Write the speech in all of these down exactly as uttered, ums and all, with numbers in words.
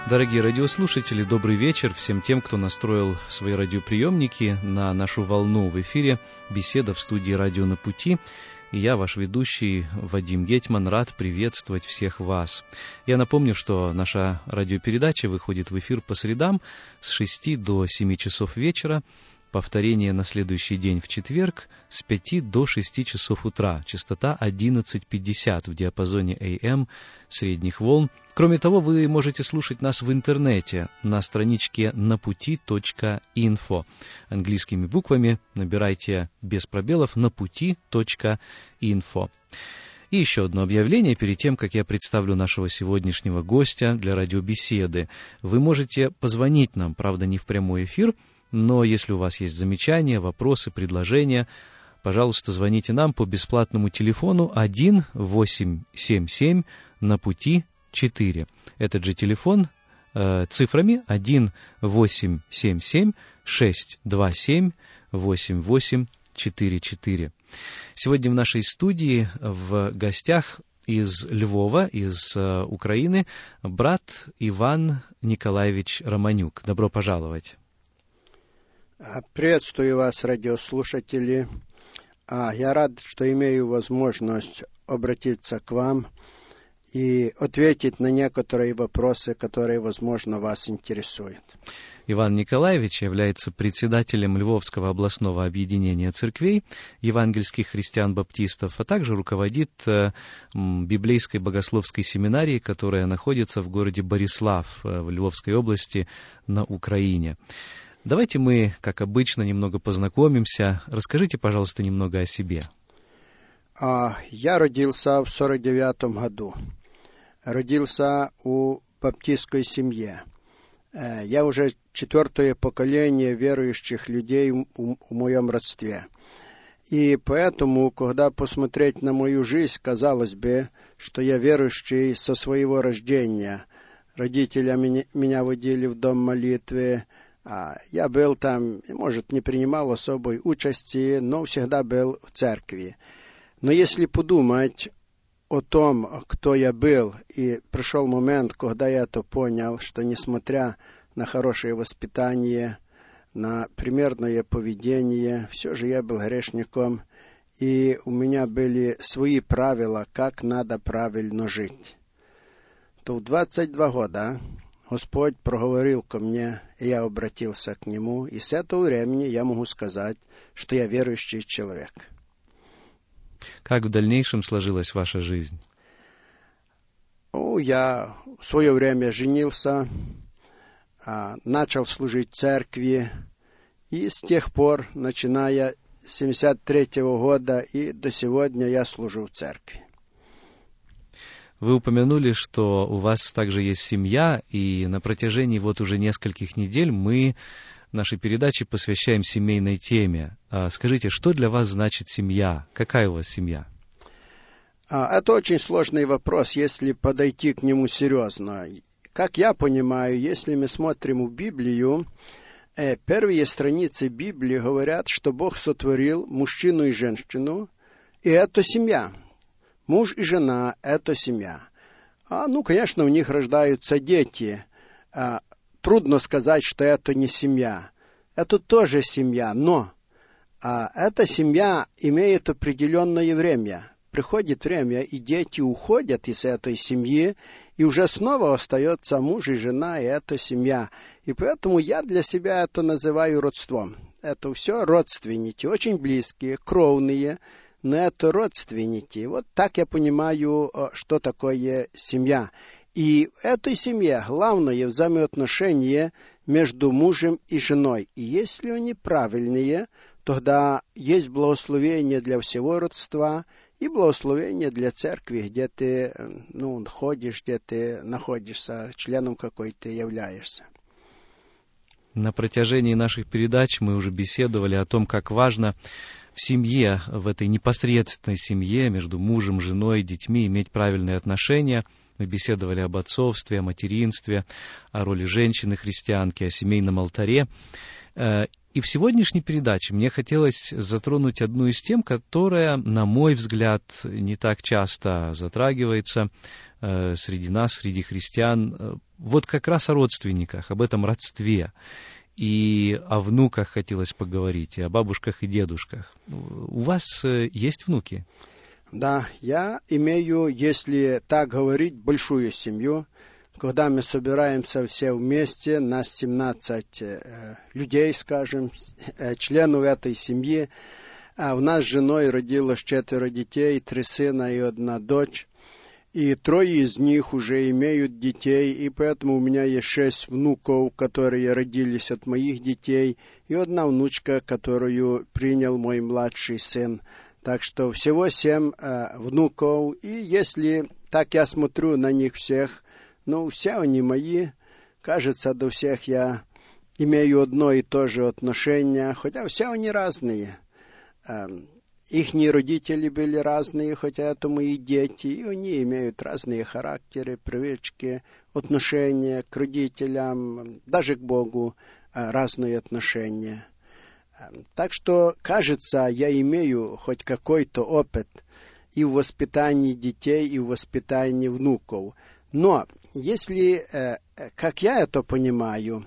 Дорогие радиослушатели, добрый вечер всем тем, кто настроил свои радиоприемники на нашу волну. В эфире беседа в студии «Радио на пути». И я, ваш ведущий Вадим Гетман, рад приветствовать всех вас. Я напомню, что наша радиопередача выходит в эфир по средам с шести до семи часов вечера. Повторение на следующий день в четверг с пяти до шести часов утра. Частота одиннадцать пятьдесят в диапазоне эй эм средних волн. Кроме того, вы можете слушать нас в интернете на страничке напути точка инфо. Английскими буквами набирайте без пробелов напути точка инфо. И еще одно объявление перед тем, как я представлю нашего сегодняшнего гостя для радиобеседы. Вы можете позвонить нам, правда, не в прямой эфир, но если у вас есть замечания, вопросы, предложения, пожалуйста, звоните нам по бесплатному телефону один восемь семь семь на пути четыре. Этот же телефон э, цифрами один восемь семь семь шесть два семь восемь восемь четыре четыре. Сегодня в нашей студии в гостях из Львова, из э, Украины, брат Иван Николаевич Романюк. Добро пожаловать. Приветствую вас, радиослушатели. Я рад, что имею возможность обратиться к вам и ответить на некоторые вопросы, которые, возможно, вас интересуют. Иван Николаевич является председателем Львовского областного объединения церквей евангельских христиан-баптистов, а также руководит библейской богословской семинарией, которая находится в городе Борислав в Львовской области на Украине. Давайте мы, как обычно, немного познакомимся. Расскажите, пожалуйста, немного о себе. Я родился в сорок девятом году. Родился у баптистской семье. Я уже четвертое поколение верующих людей в моем родстве. И поэтому, когда посмотреть на мою жизнь, казалось бы, что я верующий со своего рождения. Родители меня водили в дом молитвы. Я был там, может, не принимал особой участи, но всегда был в церкви. Но если подумать о том, кто я был, и пришел момент, когда я это понял, что несмотря на хорошее воспитание, на примерное поведение, все же я был грешником, и у меня были свои правила, как надо правильно жить. То в двадцать два года Господь проговорил ко мне, и я обратился к Нему, и с этого времени я могу сказать, что я верующий человек. Как в дальнейшем сложилась ваша жизнь? Ну, я в свое время женился, начал служить в церкви, и с тех пор, начиная с семьдесят третьего года и до сегодня, я служу в церкви. Вы упомянули, что у вас также есть семья, и на протяжении вот уже нескольких недель мы нашей передаче посвящаем семейной теме. Скажите, что для вас значит семья? Какая у вас семья? Это очень сложный вопрос, если подойти к нему серьезно. Как я понимаю, если мы смотрим в Библию, первые страницы Библии говорят, что Бог сотворил мужчину и женщину, и это семья. Муж и жена – это семья. А, ну, конечно, у них рождаются дети. А, трудно сказать, что это не семья. Это тоже семья, но а, эта семья имеет определенное время. Приходит время, и дети уходят из этой семьи, и уже снова остается муж и жена, и это семья. И поэтому я для себя это называю родством. Это все родственники, очень близкие, кровные, но это родственники. Вот так я понимаю, что такое семья. И в этой семье главное взаимоотношение между мужем и женой. И если они правильные, тогда есть благословение для всего родства и благословение для церкви, где ты ну, ходишь, где ты находишься, членом какой ты являешься. На протяжении наших передач мы уже беседовали о том, как важно в семье, в этой непосредственной семье, между мужем, женой, детьми, иметь правильные отношения. Мы беседовали об отцовстве, о материнстве, о роли женщины-христианки, о семейном алтаре. И в сегодняшней передаче мне хотелось затронуть одну из тем, которая, на мой взгляд, не так часто затрагивается э, среди нас, среди христиан. Вот как раз о родственниках, об этом родстве. И о внуках хотелось поговорить, и о бабушках и дедушках. У вас есть внуки? Да, я имею, если так говорить, большую семью. Когда мы собираемся все вместе, нас семнадцать э, людей, скажем, э, членов этой семьи. А у нас с женой родилось четверо детей, три сына и одна дочь. И трое из них уже имеют детей, и поэтому у меня есть шесть внуков, которые родились от моих детей, и одна внучка, которую принял мой младший сын. Так что всего семь э, внуков, и если так я смотрю на них всех, ну, все они мои. Кажется, до всех я имею одно и то же отношение, хотя все они разные. Ихние родители были разные, хотя это мои дети, и они имеют разные характеры, привычки, отношения к родителям, даже к Богу разные отношения. Так что, кажется, я имею хоть какой-то опыт и в воспитании детей, и в воспитании внуков. Но если, как я это понимаю,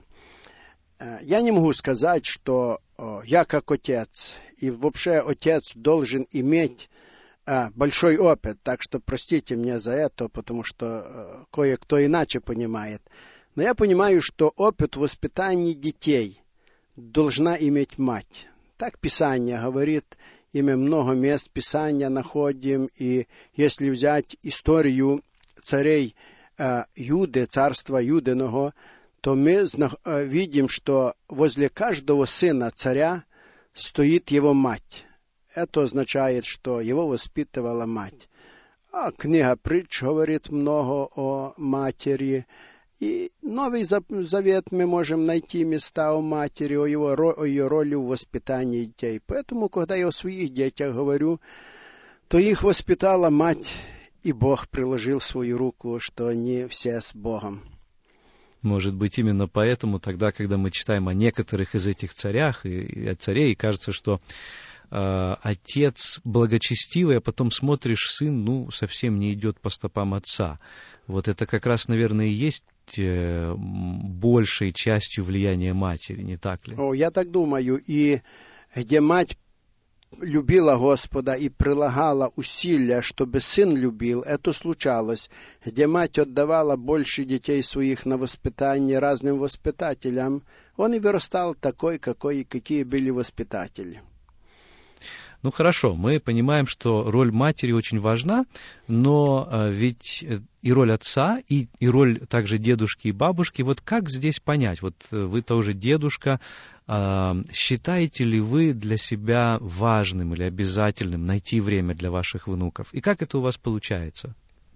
я не могу сказать, что я как отец, и вообще отец должен иметь большой опыт, так что простите меня за это, потому что кое-кто иначе понимает. Но я понимаю, что опыт воспитания детей должна иметь мать. Так Писание говорит, и мы много мест Писания находим, и если взять историю царей Юды, царства Юдиного, то мы видим, что возле каждого сына царя стоит его мать. Это означает, что его воспитывала мать. А книга Притч говорит много о матери. И Новый Завет мы можем найти места о матери, о, его, о ее роли в воспитании детей. Поэтому, когда я о своих детях говорю, то их воспитала мать, и Бог приложил свою руку, что они все с Богом. Может быть, именно поэтому тогда, когда мы читаем о некоторых из этих царях и, и о царей, кажется, что э, отец благочестивый, а потом смотришь, сын, ну, совсем не идет по стопам отца. Вот это как раз, наверное, и есть э, большей частью влияния матери, не так ли? О, я так думаю. И где мать любила Господа и прилагала усилия, чтобы сын любил, это случалось. Где мать отдавала больше детей своих на воспитание разным воспитателям, он и вырастал такой, какой, какие были воспитатели. Ну, хорошо, мы понимаем, что роль матери очень важна, но ведь и роль отца, и, и роль также дедушки и бабушки, вот как здесь понять? Вот вы тоже дедушка, считаете ли вы для себя важным или обязательным найти время для ваших внуков? И как это у вас получается?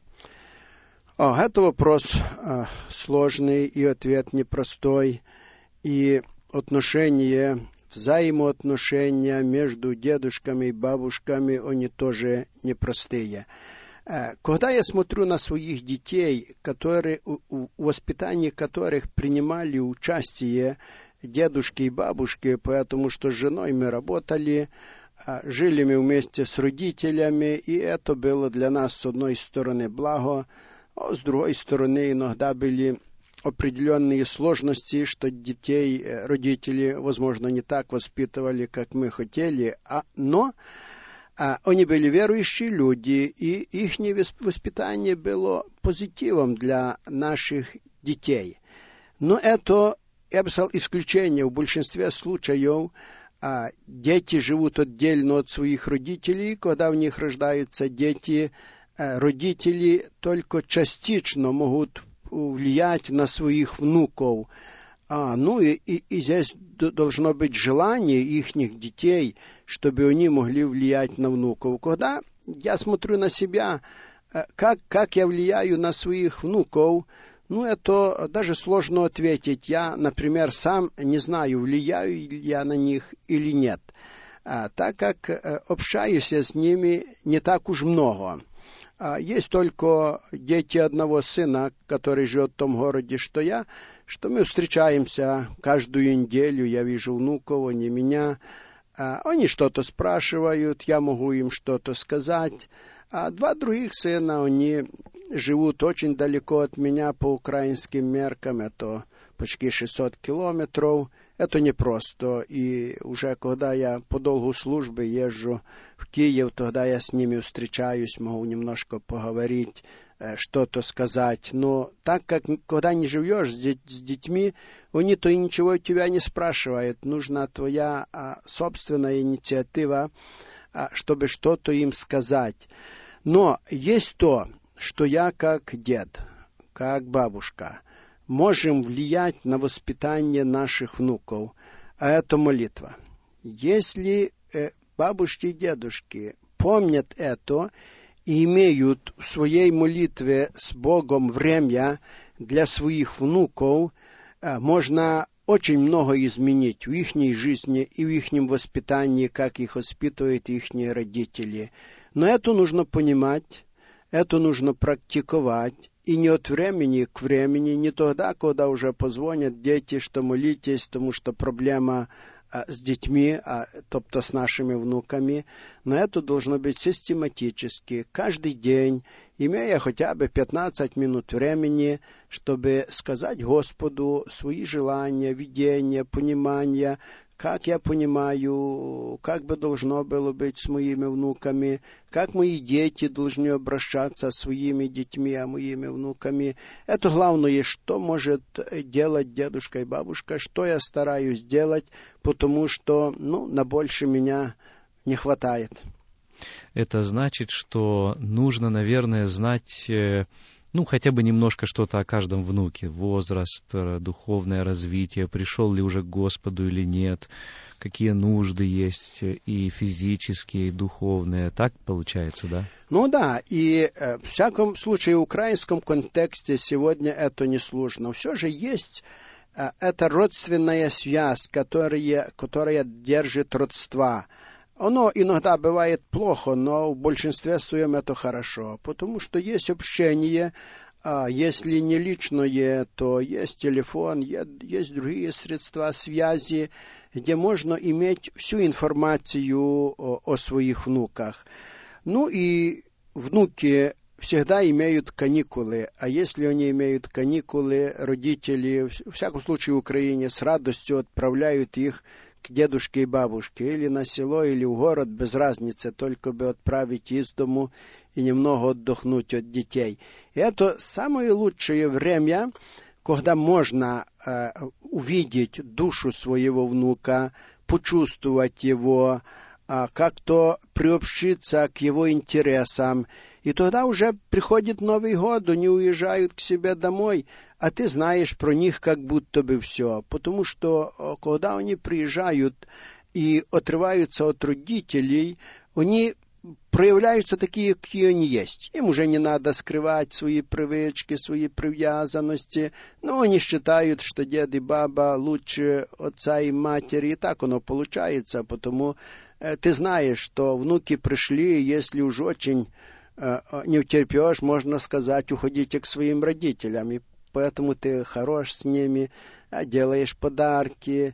О, это вопрос э, сложный, и ответ непростой. И отношения, взаимоотношения между дедушками и бабушками, они тоже непростые. Э, когда я смотрю на своих детей, которые, в воспитании которых принимали участие дедушки и бабушки, потому что с женой мы работали, жили мы вместе с родителями, и это было для нас с одной стороны благо, а с другой стороны иногда были определенные сложности, что детей родители, возможно, не так воспитывали, как мы хотели, а, но а, они были верующие люди, и их воспитание было позитивом для наших детей. Но это, я бы сказал, исключение. В большинстве случаев а, дети живут отдельно от своих родителей. Когда в них рождаются дети, а, родители только частично могут влиять на своих внуков. А, ну и, и, и здесь должно быть желание их детей, чтобы они могли влиять на внуков. Когда я смотрю на себя, как, как я влияю на своих внуков, ну, это даже сложно ответить. Я, например, сам не знаю, влияю ли я на них или нет, а, так как а, общаюсь я с ними не так уж много. А, есть только дети одного сына, который живет в том городе, что я, что мы встречаемся каждую неделю, я вижу внуков, они меня, они что-то спрашивают, я могу им что-то сказать, а два других сына, они живут очень далеко от меня по украинским меркам, это почти шестьсот километров, это непросто, и уже когда я по долгу службы езжу в Киев, тогда я с ними встречаюсь, могу немножко поговорить, что-то сказать. Но так как, когда не живешь с, дет- с детьми, они-то и ничего у тебя не спрашивают. Нужна твоя а, собственная инициатива, а, чтобы что-то им сказать. Но есть то, что я как дед, как бабушка, можем влиять на воспитание наших внуков, а это молитва. Если э, бабушки и дедушки помнят это и имеют в своей молитве с Богом время для своих внуков, э, можно очень много изменить в их жизни и в их воспитании, как их воспитывают их родители. Но это нужно понимать, это нужно практиковать, и не от времени к времени, не тогда, когда уже позвонят дети, что молитесь, потому что проблема а, с детьми, а, тобто с нашими внуками, но это должно быть систематически, каждый день, имея хотя бы пятнадцать минут времени, чтобы сказать Господу свои желания, видения, понимания, как я понимаю, как бы должно было быть с моими внуками, как мои дети должны обращаться с своими детьми, а моими внуками. Это главное, что может делать дедушка и бабушка, что я стараюсь делать, потому что, ну, на больше меня не хватает. Это значит, что нужно, наверное, знать... Ну, хотя бы немножко что-то о каждом внуке. Возраст, духовное развитие, пришел ли уже к Господу или нет, какие нужды есть и физические, и духовные. Так получается, да? Ну да, и э, в всяком случае в украинском контексте сегодня это не сложно. Все же есть э, эта родственная связь, которая, которая держит родства. Оно иногда бывает плохо, но в большинстве своем это хорошо, потому что есть общение, а если не личное, то есть телефон, есть другие средства связи, где можно иметь всю информацию о, о своих внуках. Ну и внуки всегда имеют каникулы, а если они имеют каникулы, родители, в всяком случае в Украине, с радостью отправляют их к дедушке и бабушке, или на село, или в город, без разницы, только бы отправить из дому и немного отдохнуть от детей. И это самое лучшее время, когда можно э, увидеть душу своего внука, почувствовать его, э, как-то приобщиться к его интересам. И тогда уже приходит Новый год, они уезжают к себе домой, а ты знаешь про них как будто бы все. Потому что, когда они приезжают и отрываются от родителей, они проявляются такие, какие они есть. Им уже не надо скрывать свои привычки, свои привязанности. Но они считают, что дед и баба лучше отца и матери. И так оно получается, потому э, ты знаешь, что внуки пришли, если уж очень э, не утерпешь, можно сказать, уходите к своим родителям. И поэтому ты хорош с ними, делаешь подарки.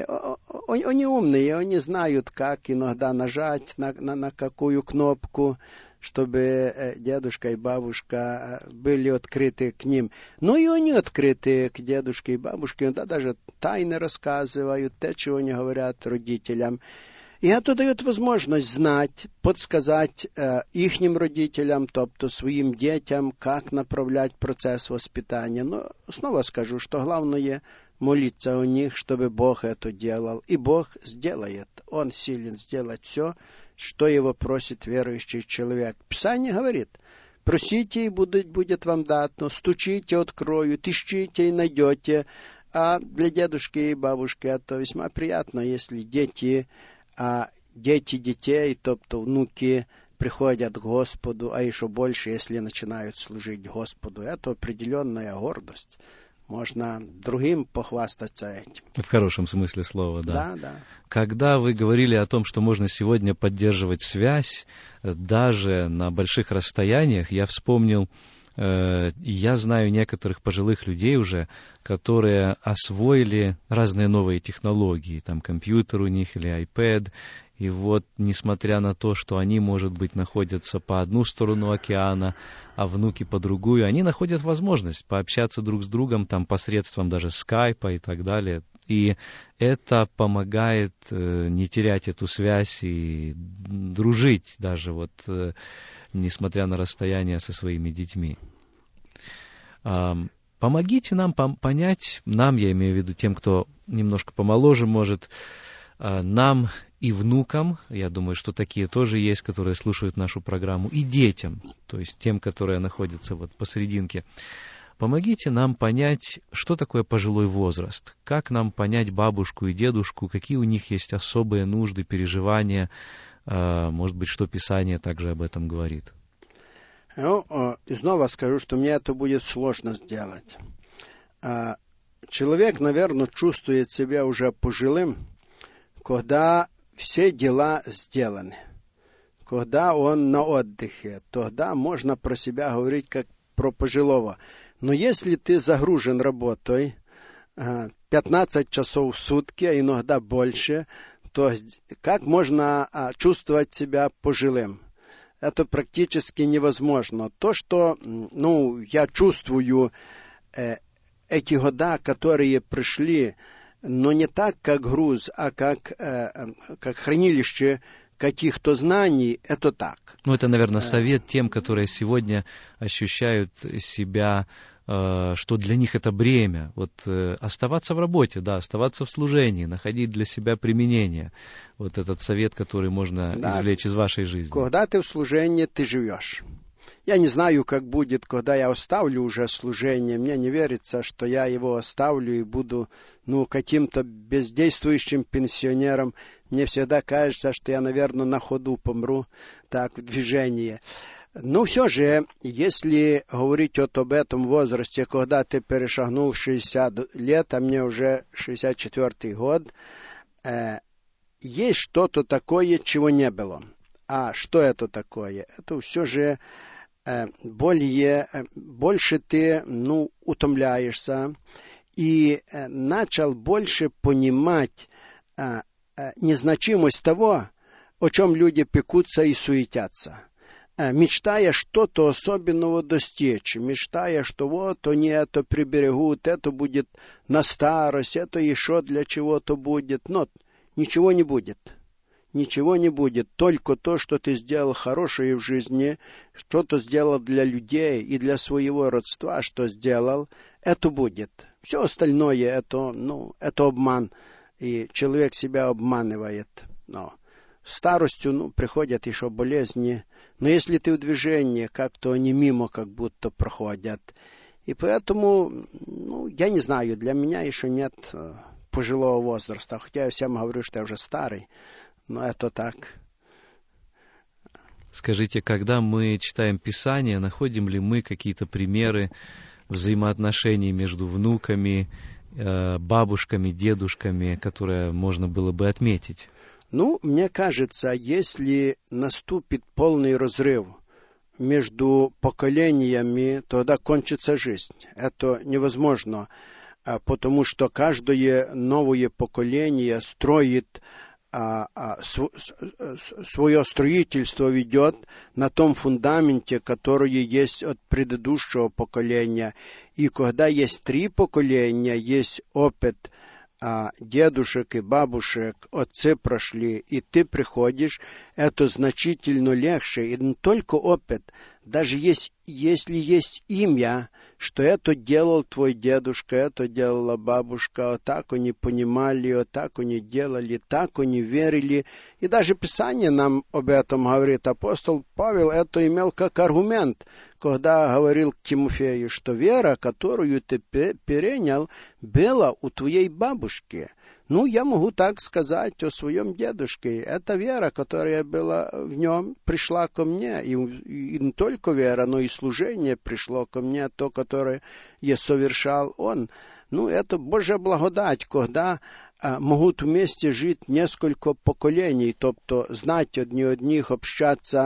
Они умные, они знают, как иногда нажать на, на, на какую кнопку, чтобы дедушка и бабушка были открыты к ним. Ну и они открыты к дедушке и бабушке, иногда даже тайны рассказывают, те, чего не говорят родителям. И это дает возможность знать, подсказать э, ихним родителям, тобто своим детям, как направлять процесс воспитания. Но снова скажу, что главное молиться о них, чтобы Бог это делал. И Бог сделает. Он силен сделать все, что его просит верующий человек. Писание говорит: просите, и будет, будет вам дано, стучите, откроют, ищите и найдете. А для дедушки и бабушки это весьма приятно, если дети... А дети детей, тобто внуки, приходят к Господу, а еще больше, если начинают служить Господу. Это определенная гордость. Можно другим похвастаться этим. В хорошем смысле слова, да. Да, да. Когда вы говорили о том, что можно сегодня поддерживать связь даже на больших расстояниях, я вспомнил Я знаю некоторых пожилых людей уже, которые освоили разные новые технологии, там компьютер у них или iPad, и вот, несмотря на то, что они, может быть, находятся по одну сторону океана, а внуки по другую, они находят возможность пообщаться друг с другом там посредством даже скайпа и так далее. И это помогает э, не терять эту связь и дружить даже вот, э, несмотря на расстояние со своими детьми. Э, помогите нам пом- понять, нам, я имею в виду тем, кто немножко помоложе может, э, нам и внукам, я думаю, что такие тоже есть, которые слушают нашу программу, и детям, то есть тем, которые находятся вот посерединке. Помогите нам понять, что такое пожилой возраст, как нам понять бабушку и дедушку, какие у них есть особые нужды, переживания, может быть, что Писание также об этом говорит. Ну, и снова скажу, что мне это будет сложно сделать. Человек, наверное, чувствует себя уже пожилым, когда все дела сделаны, когда он на отдыхе, тогда можно про себя говорить как про пожилого. Но если ты загружен работой пятнадцать часов в сутки, а иногда больше, то как можно чувствовать себя пожилым? Это практически невозможно. То, что ну, я чувствую э, эти года, которые пришли, но не так, как груз, а как, э, как хранилище каких-то знаний, это так. Ну, это, наверное, совет тем, которые сегодня ощущают себя, э, что для них это бремя. Вот э, оставаться в работе, да, оставаться в служении, находить для себя применение. Вот этот совет, который можно да. извлечь из вашей жизни. Когда ты в служении, ты живешь. Я не знаю, как будет, когда я оставлю уже служение. Мне не верится, что я его оставлю и буду ну, каким-то бездействующим пенсионером. Мне всегда кажется, что я, наверное, на ходу помру, так, в движении. Но все же, если говорить вот об этом возрасте, когда ты перешагнул шестьдесят лет, а мне уже шестьдесят четвёртый год, э, есть что-то такое, чего не было. А что это такое? Это все же э, более, э, больше ты ну, утомляешься и э, начал больше понимать э, э, незначимость того, о чем люди пекутся и суетятся. Э, мечтая что-то особенного достичь, мечтая, что вот они это приберегут, это будет на старость, это еще для чего-то будет. Но ничего не будет. Ничего не будет, только то, что ты сделал хорошее в жизни, что-то сделал для людей и для своего родства, что сделал, это будет. Все остальное это, ну, это обман, и человек себя обманывает. Но старостью ну, приходят еще болезни, но если ты в движении, как-то они мимо как будто проходят. И поэтому, ну, я не знаю, для меня еще нет пожилого возраста, хотя я всем говорю, что я уже старый. Но это так. Скажите, когда мы читаем Писание, находим ли мы какие-то примеры взаимоотношений между внуками, бабушками, дедушками, которые можно было бы отметить? Ну, мне кажется, если наступит полный разрыв между поколениями, тогда кончится жизнь. Это невозможно, потому что каждое новое поколение строит А, а, св, свое строительство ведет на том фундаменте, который есть от предыдущего поколения. И когда есть три поколения, есть опыт а, дедушек и бабушек, отцы прошли, и ты приходишь, это значительно легче. И не только опыт, даже есть, если есть имя, что это делал твой дедушка, это делала бабушка, вот так они понимали, вот так они делали, так они верили. И даже Писание нам об этом говорит. Апостол Павел это имел как аргумент, когда говорил к Тимофею, что вера, которую ты перенял, была у твоей бабушки. Ну, я могу так сказать о своем дедушке. Эта вера, которая была в нем, пришла ко мне. И, и не только вера, но и служение пришло ко мне, то, которое я совершал он. Ну, это Божья благодать, когда а, могут вместе жить несколько поколений, тобто знать одни одних, общаться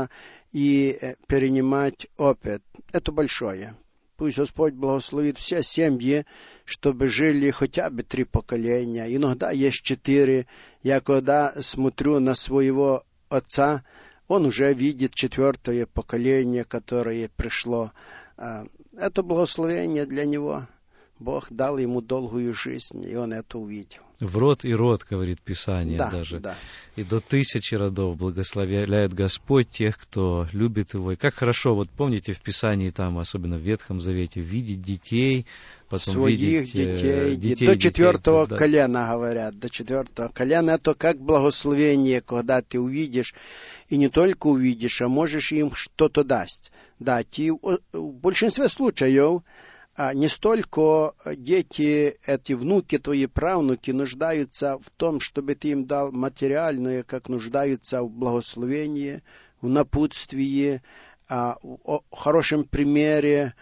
и перенимать опыт. Это большое. Пусть Господь благословит все семьи, чтобы жили хотя бы три поколения. Иногда есть четыре. Я когда смотрю на своего отца, он уже видит четвертое поколение, которое пришло. Это благословение для него. Бог дал ему долгую жизнь, и он это увидел. В род и род, говорит Писание, да, даже. Да. И до тысячи родов благословляет Господь тех, кто любит Его. И как хорошо, вот помните, в Писании, там, особенно в Ветхом Завете, видеть детей, потом своих видеть детей, детей, до четвертого детей, колена, да. Говорят, до четвертого колена. Это как благословение, когда ты увидишь, и не только увидишь, а можешь им что-то дать. Да, ты, в большинстве случаев, а не столько дети, эти внуки твои, правнуки, нуждаются в том, чтобы ты им дал материальное, как нуждаются в благословении, в напутствии, в хорошем примере,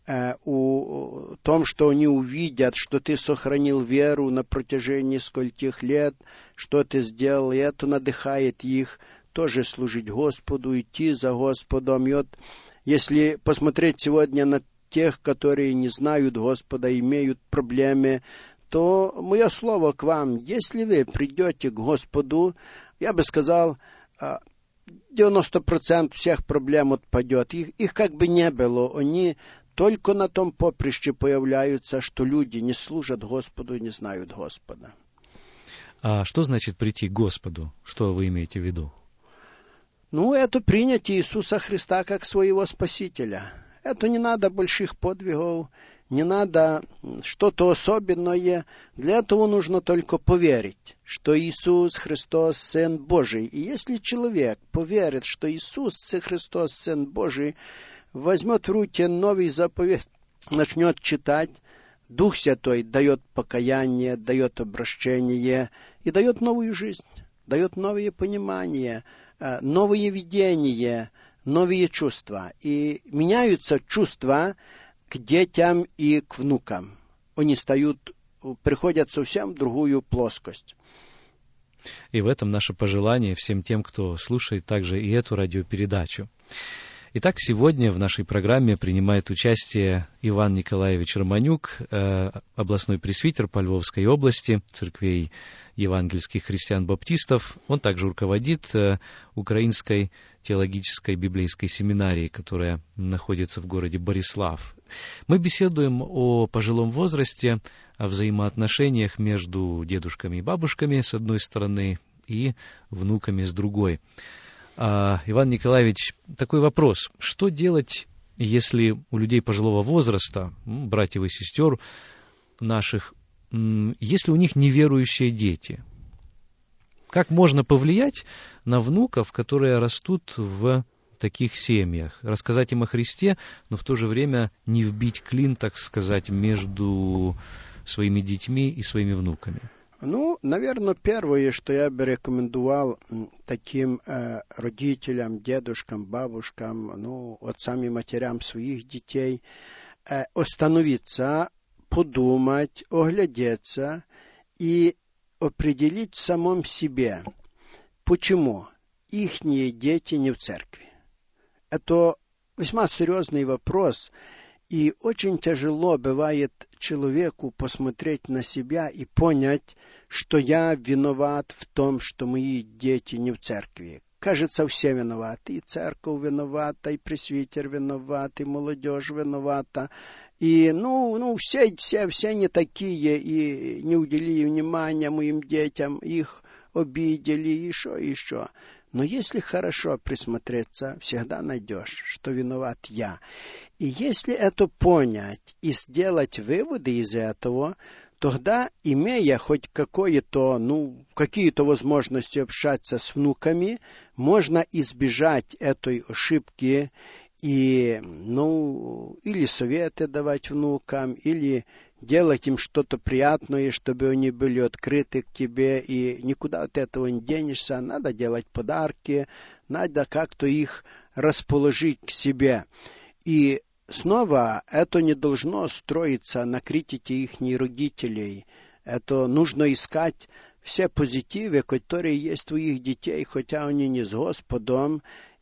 в том, что они увидят, что ты сохранил веру на протяжении скольких лет, что ты сделал, и это надыхает их тоже служить Господу, идти за Господом. И вот, если посмотреть сегодня на тех, которые не знают Господа, имеют проблемы, то мое слово к вам, если вы придете к Господу, я бы сказал, девяносто процентов всех проблем отпадет. Их, их как бы не было, они только на том поприще появляются, что люди не служат Господу и не знают Господа. А что значит прийти к Господу? Что вы имеете в виду? Ну, это принять Иисуса Христа как своего Спасителя. Это не надо больших подвигов, не надо что-то особенное. Для этого нужно только поверить, что Иисус Христос Сын Божий. И если человек поверит, что Иисус Христос Сын Божий, возьмет в руки новый заповедь, начнет читать, Дух Святой дает покаяние, дает обращение и дает новую жизнь, дает новое понимание, новые видения, новые чувства. И меняются чувства к детям и к внукам. Они стают, приходят совсем в другую плоскость. И в этом наше пожелание всем тем, кто слушает также и эту радиопередачу. Итак, сегодня в нашей программе принимает участие Иван Николаевич Романюк, областной пресвитер по Львовской области, церквей евангельских христиан-баптистов. Он также руководит Украинской теологической библейской семинарией, которая находится в городе Борислав. Мы беседуем о пожилом возрасте, о взаимоотношениях между дедушками и бабушками с одной стороны и внуками с другой. А, Иван Николаевич, такой вопрос. Что делать, если у людей пожилого возраста, братьев и сестер наших, если у них неверующие дети? Как можно повлиять на внуков, которые растут в таких семьях? Рассказать им о Христе, но в то же время не вбить клин, так сказать, между своими детьми и своими внуками? Ну, наверное, первое, что я бы рекомендовал таким э, родителям, дедушкам, бабушкам, ну, отцам и матерям своих детей, э, остановиться, подумать, оглядеться и определить в самом себе, почему ихние дети не в церкви. Это весьма серьезный вопрос, и очень тяжело бывает человеку посмотреть на себя и понять, что я виноват в том, что мои дети не в церкви. Кажется, все виноваты. И церковь виновата, и пресвитер виноват, и молодежь виновата. И, ну, ну все, все, все не такие, и не уделили внимания моим детям, их обидели, и еще, и еще. Но если хорошо присмотреться, всегда найдешь, что виноват я. И если это понять и сделать выводы из этого, тогда, имея хоть какое-то, ну, какие-то возможности общаться с внуками, можно избежать этой ошибки и, ну, или советы давать внукам, или делать им что-то приятное, чтобы они были открыты к тебе, и никуда от этого не денешься. Надо делать подарки, надо как-то их расположить к себе. И снова это не должно строиться на критике их родителей. Это нужно искать все позитивы, которые есть у их детей, хотя они не с Господом,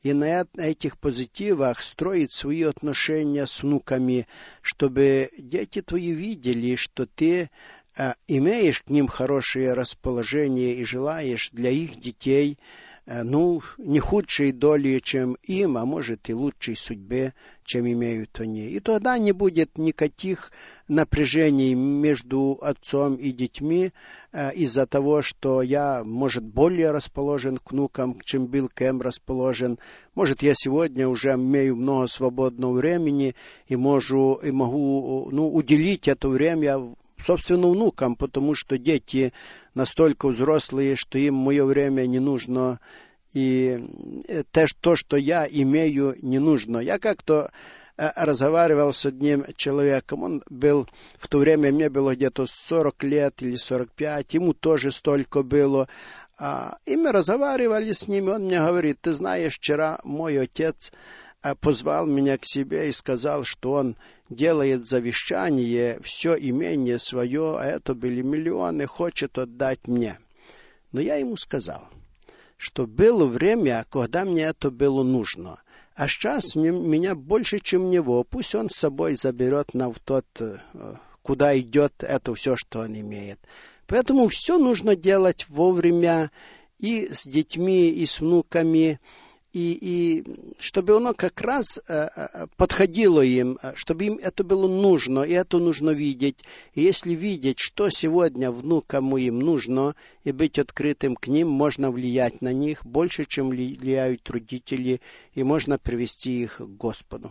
и на этих позитивах строить свои отношения с внуками, чтобы дети твои видели, что ты а, имеешь к ним хорошее расположение и желаешь для их детей, а, ну, не худшей доли, чем им, а может и лучшей судьбе, чем имеют они. И тогда не будет никаких напряжений между отцом и детьми э, из-за того, что я, может, более расположен к внукам, чем был к им расположен. Может, я сегодня уже имею много свободного времени и, можу, и могу ну, уделить это время собственно внукам, потому что дети настолько взрослые, что им мое время не нужно. И то, что я имею, не нужно. Я как-то разговаривал с одним человеком. Он был, в то время мне было где-то сорок лет или сорок пять, ему тоже столько было. И мы разговаривали с ним, он мне говорит: ты знаешь, вчера мой отец позвал меня к себе и сказал, что он делает завещание, все имение свое, а это были миллионы, хочет отдать мне. Но я ему сказал, что было время, когда мне это было нужно. А сейчас мне, меня больше, чем него. Пусть он с собой заберет на тот, куда идет это все, что он имеет. Поэтому все нужно делать вовремя и с детьми, и с внуками, и, и чтобы оно как раз э, подходило им, чтобы им это было нужно, и это нужно видеть. И если видеть, что сегодня внукам моим нужно, и быть открытым к ним, можно влиять на них больше, чем влияют родители, и можно привести их к Господу.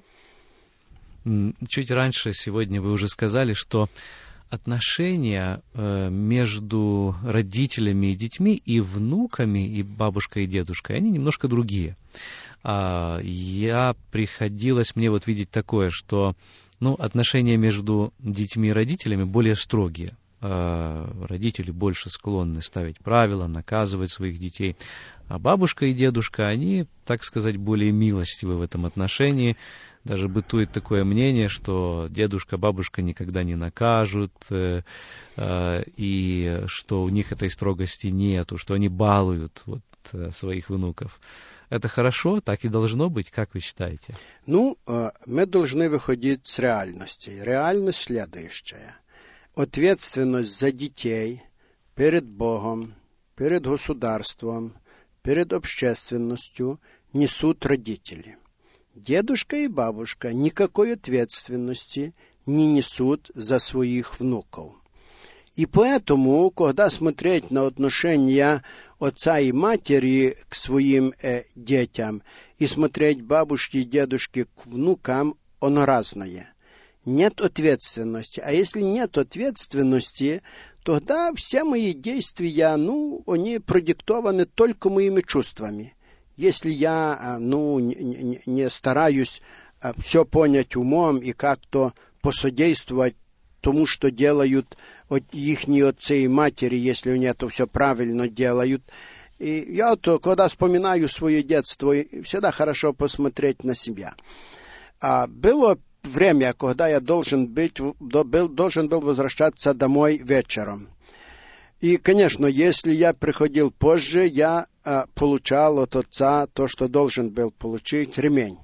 Чуть раньше сегодня вы уже сказали, что отношения между родителями и детьми, и внуками, и бабушкой, и дедушкой, они немножко другие. Я приходилось мне вот видеть такое, что ну, отношения между детьми и родителями более строгие. Родители больше склонны ставить правила, наказывать своих детей. А бабушка и дедушка, они, так сказать, более милостивы в этом отношении. Даже бытует такое мнение, что дедушка, бабушка никогда не накажут, э, э, и что у них этой строгости нету, что они балуют вот, э, своих внуков. Это хорошо? Так и должно быть? Как вы считаете? Ну, э, мы должны выходить с реальности. Реальность следующая. Ответственность за детей перед Богом, перед государством, перед общественностью несут родители. Дедушка и бабушка никакой ответственности не несут за своих внуков. И поэтому, когда смотреть на отношения отца и матери к своим э, детям и смотреть бабушки и дедушки к внукам, оно разное. Нет ответственности. А если нет ответственности, тогда все мои действия, ну, они продиктованы только моими чувствами. Если я, ну, не, не стараюсь все понять умом и как-то посодействовать тому, что делают их отцы и матери, если они это все правильно делают. И я вот, когда вспоминаю свое детство, всегда хорошо посмотреть на себя. А было время, когда я должен, быть, должен был возвращаться домой вечером. И, конечно, если я приходил позже, я а, получал от отца то, что должен был получить, ремень.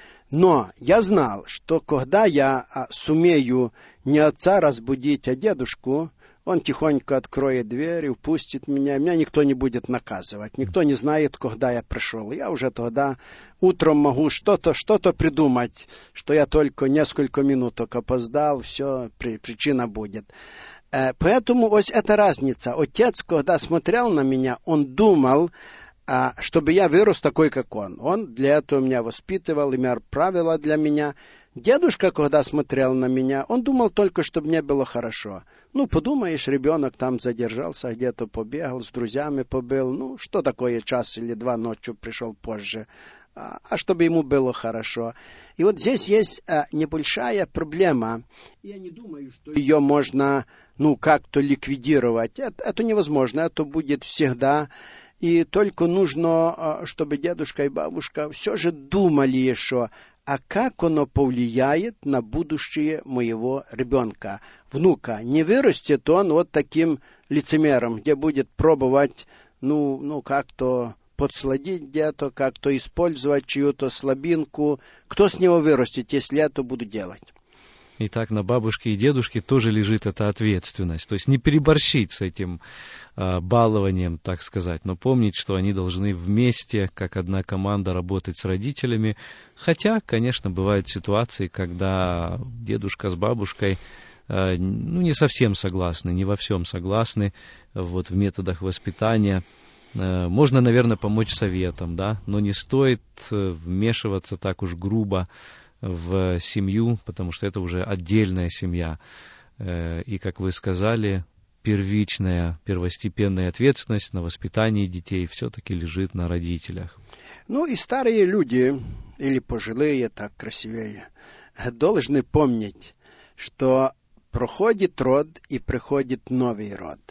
Но я знал, что когда я а, сумею не отца разбудить, а дедушку, он тихонько откроет дверь и впустит меня. Меня никто не будет наказывать. Никто не знает, когда я пришел. Я уже тогда утром могу что-то, что-то придумать, что я только несколько минуток опоздал, все, при, причина будет. Поэтому ось эта разница. Отец, когда смотрел на меня, он думал, чтобы я вырос такой, как он. Он для этого меня воспитывал, имел правила для меня. Дедушка, когда смотрел на меня, он думал только, чтобы мне было хорошо. Ну, подумаешь, ребенок там задержался, где-то побегал, с друзьями побыл. Ну, что такое час или два ночью пришел позже. А чтобы ему было хорошо. И вот здесь есть а, небольшая проблема. Я не думаю, что ее можно, ну, как-то ликвидировать. Это, это невозможно, это будет всегда. И только нужно, чтобы дедушка и бабушка все же думали еще, а как оно повлияет на будущее моего ребенка, внука. Не вырастет он вот таким лицемером, где будет пробовать, ну, ну как-то подсладить где-то, как-то использовать чью-то слабинку. Кто с него вырастет, если я это буду делать? И так на бабушке и дедушке тоже лежит эта ответственность. То есть не переборщить с этим э, балованием, так сказать, но помнить, что они должны вместе, как одна команда, работать с родителями. Хотя, конечно, бывают ситуации, когда дедушка с бабушкой э, ну, не совсем согласны, не во всем согласны вот, в методах воспитания. Э, можно, наверное, помочь советом, да, но не стоит вмешиваться так уж грубо в семью, потому что это уже отдельная семья. И, как вы сказали, первичная, первостепенная ответственность на воспитание детей все-таки лежит на родителях. Ну и старые люди, или пожилые, так красивее, должны помнить, что проходит род и приходит новый род.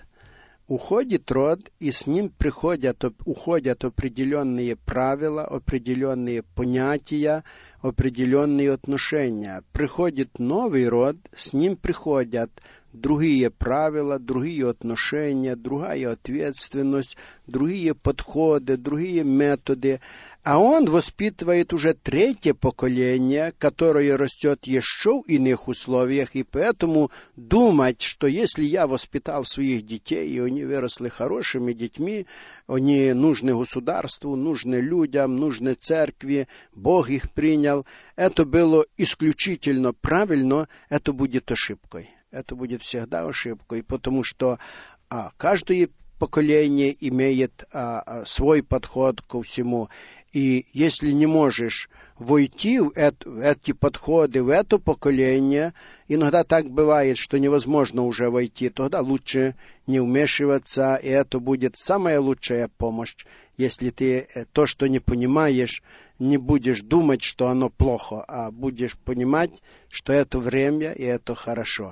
Уходит род, и с ним приходят, уходят определенные правила, определенные понятия, определенные отношения. Приходит новый род, с ним приходят другие правила, другие отношения, другая ответственность, другие подходы, другие методы. А он воспитывает уже третье поколение, которое растет еще в иных условиях, и поэтому думать, что если я воспитал своих детей, и они выросли хорошими детьми, они нужны государству, нужны людям, нужны церкви, Бог их принял, это было исключительно правильно, это будет ошибкой. Это будет всегда ошибкой, потому что а, каждое поколение имеет а, а, свой подход ко всему. И если не можешь войти в, это, в эти подходы, в это поколение, иногда так бывает, что невозможно уже войти, тогда лучше не вмешиваться, и это будет самая лучшая помощь, если ты то, что не понимаешь, не будешь думать, что оно плохо, а будешь понимать, что это время и это хорошо.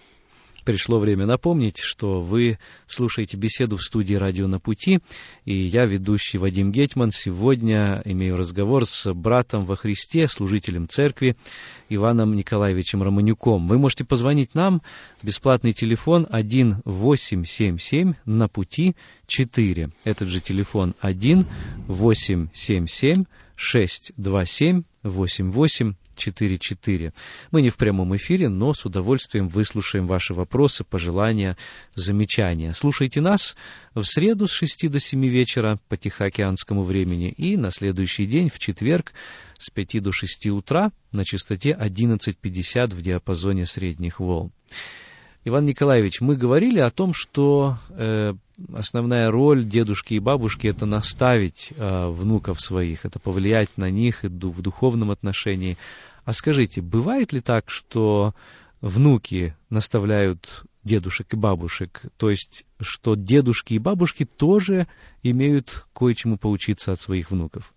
Пришло время напомнить, что вы слушаете беседу в студии «Радио на пути», и я, ведущий Вадим Гетман, сегодня имею разговор с братом во Христе, служителем церкви Иваном Николаевичем Романюком. Вы можете позвонить нам, бесплатный телефон один восемь семь семь на пути четыре. Этот же телефон один восемь семь семь шесть два семь восемь восемь четыре четыре. Мы не в прямом эфире, но с удовольствием выслушаем ваши вопросы, пожелания, замечания. Слушайте нас в среду с шести до семи вечера по тихоокеанскому времени и на следующий день, в четверг, с пяти до шести утра на частоте одиннадцать пятьдесят в диапазоне средних волн. Иван Николаевич, мы говорили о том, что э, основная роль дедушки и бабушки — это наставить э, внуков своих, это повлиять на них и в духовном отношении. А скажите, бывает ли так, что внуки наставляют дедушек и бабушек, то есть что дедушки и бабушки тоже имеют кое-чему поучиться от своих внуков?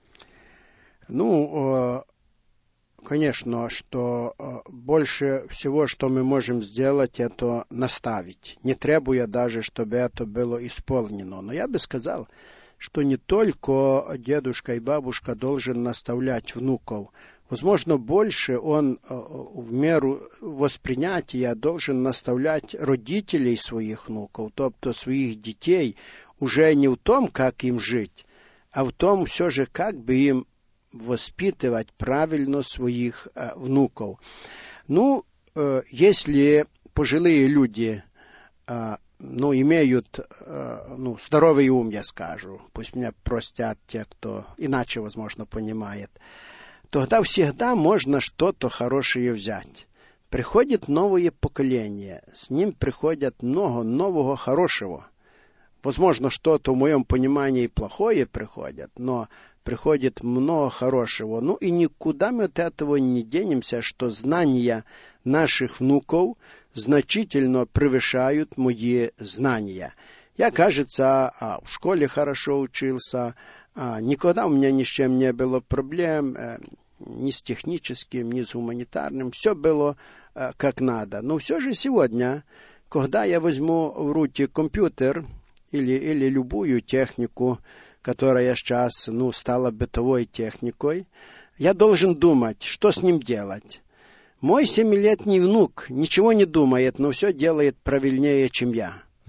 Ну, конечно, что больше всего, что мы можем сделать, это наставить, не требуя даже, чтобы это было исполнено. Но я бы сказал, что не только дедушка и бабушка должен наставлять внуков. Возможно, больше он в меру воспринятия должен наставлять родителей своих внуков, тобто своих детей, уже не в том, как им жить, а в том все же, как бы им воспитывать правильно своих э, внуков. Ну, э, если пожилые люди э, ну, имеют э, ну, здоровый ум, я скажу, пусть меня простят те, кто иначе, возможно, понимает, тогда всегда можно что-то хорошее взять. Приходит новое поколение, с ним приходит много нового хорошего. Возможно, что-то в моем понимании плохое приходит, но приходит много хорошего. Ну и никуда мы от этого не денемся, что знания наших внуков значительно превышают мои знания. Я, кажется, а, в школе хорошо учился, а, никогда у меня ни с чем не было проблем, э, ни с техническим, ни с гуманитарным. Все было э, как надо. Но все же сегодня, когда я возьму в руки компьютер или, или любую технику, которая сейчас ну, стала бытовой техникой, я должен думать, что с ним делать. Мой семилетний внук ничего не думает, но все делает правильнее, чем я.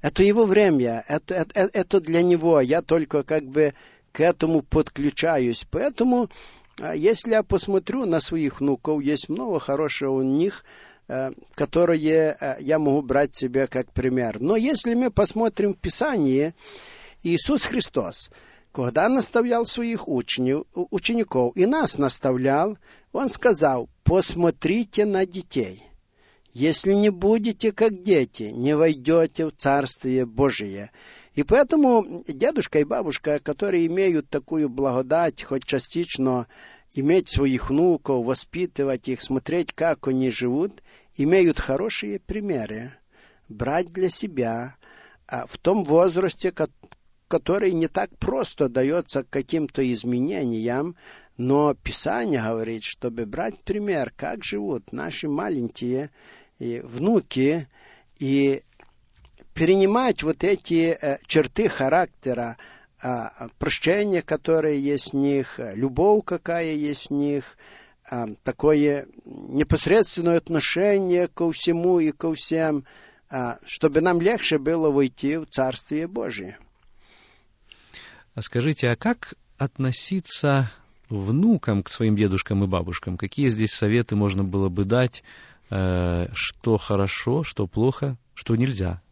Это его время, это, это, это для него. Я только как бы к этому подключаюсь. Поэтому, если я посмотрю на своих внуков, есть много хорошего у них, которые я могу брать себе как пример. Но если мы посмотрим в Писании, Иисус Христос, когда наставлял своих учеников, учеников и нас наставлял, Он сказал: посмотрите на детей. Если не будете как дети, не войдете в Царствие Божие. И поэтому дедушка и бабушка, которые имеют такую благодать, хоть частично иметь своих внуков, воспитывать их, смотреть, как они живут, имеют хорошие примеры, брать для себя в том возрасте, который не так просто дается каким-то изменениям, но Писание говорит, чтобы брать пример, как живут наши маленькие и внуки, и перенимать вот эти э, черты характера, э, прощение, которое есть в них, любовь, какая есть в них, э, такое непосредственное отношение ко всему и ко всем, э, чтобы нам легче было войти в Царствие Божие. А скажите, а как относиться внукам к своим дедушкам и бабушкам? Какие здесь советы можно было бы дать, э, что хорошо, что плохо, что нельзя?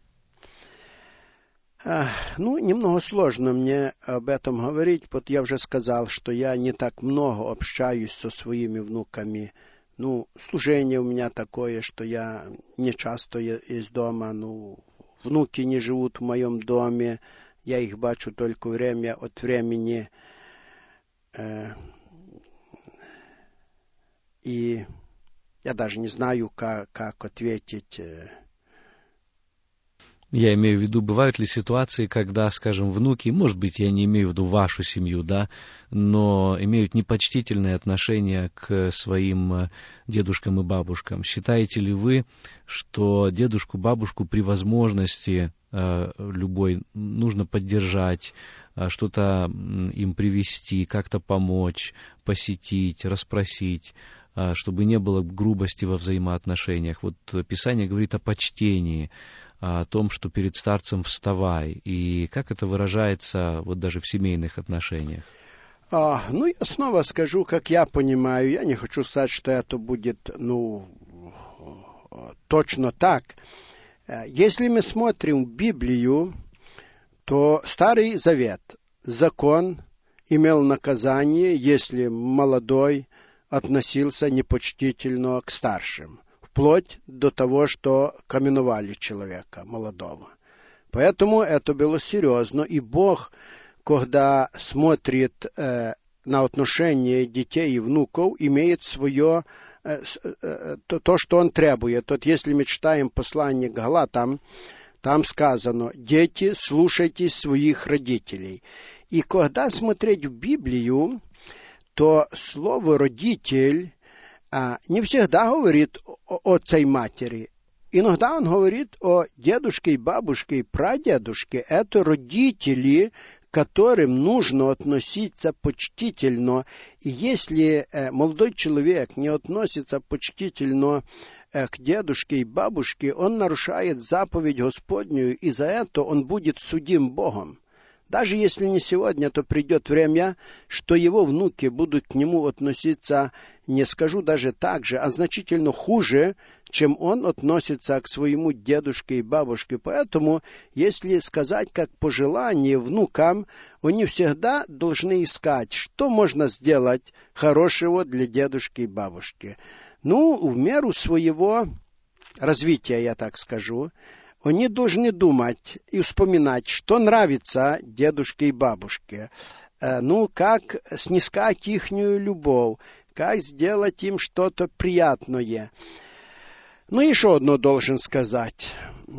Ну, немного сложно мне об этом говорить, вот я уже сказал, что я не так много общаюсь со своими внуками. Ну, служение у меня такое, что я не часто из дома, ну, внуки не живут в моем доме, я их бачу только время от времени. И я даже не знаю, как, как ответить. Я имею в виду, бывают ли ситуации, когда, скажем, внуки, может быть, я не имею в виду вашу семью, да, но имеют непочтительное отношение к своим дедушкам и бабушкам. Считаете ли вы, что дедушку, бабушку при возможности э, любой нужно поддержать, э, что-то им привезти, как-то помочь, посетить, расспросить, э, чтобы не было грубости во взаимоотношениях? Вот Писание говорит о почтении, о том, что перед старцем вставай, и как это выражается вот даже в семейных отношениях? А, ну, я снова скажу, как я понимаю, я не хочу сказать, что это будет, ну, точно так. Если мы смотрим Библию, то Старый Завет, закон имел наказание, если молодой относился непочтительно к старшим, вплоть до того, что каменовали человека молодого. Поэтому это было серьезно, и Бог, когда смотрит э, на отношения детей и внуков, имеет свое, э, э, то, то, что Он требует. Вот если мы читаем послание к Галатам, там сказано: «Дети, слушайтесь своих родителей». И когда смотреть в Библию, то слово «родитель» а, не всегда говорит о отце и матери. Иногда он говорит о дедушке и бабушке и прадедушке. Это родители, к которым нужно относиться почтительно. И если э, молодой человек не относится почтительно э, к дедушке и бабушке, он нарушает заповедь Господню, и за это он будет судим Богом. Даже если не сегодня, то придет время, что его внуки будут к нему относиться, не скажу даже так же, а значительно хуже, чем он относится к своему дедушке и бабушке. Поэтому, если сказать как пожелание внукам, они всегда должны искать, что можно сделать хорошего для дедушки и бабушки. Ну, в меру своего развития, я так скажу, они должны думать и вспоминать, что нравится дедушке и бабушке. Ну, как снискать ихнюю любовь, как сделать им что-то приятное. Ну, еще одно должен сказать.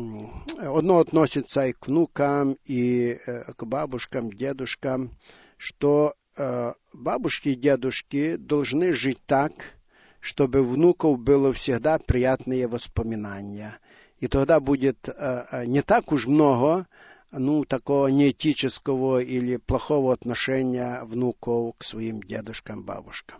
Одно относится и к внукам, и к бабушкам, дедушкам, что бабушки и дедушки должны жить так, чтобы у внуков было всегда приятные воспоминания. И тогда будет э, не так уж много, ну, такого неэтического или плохого отношения внуков к своим дедушкам, бабушкам.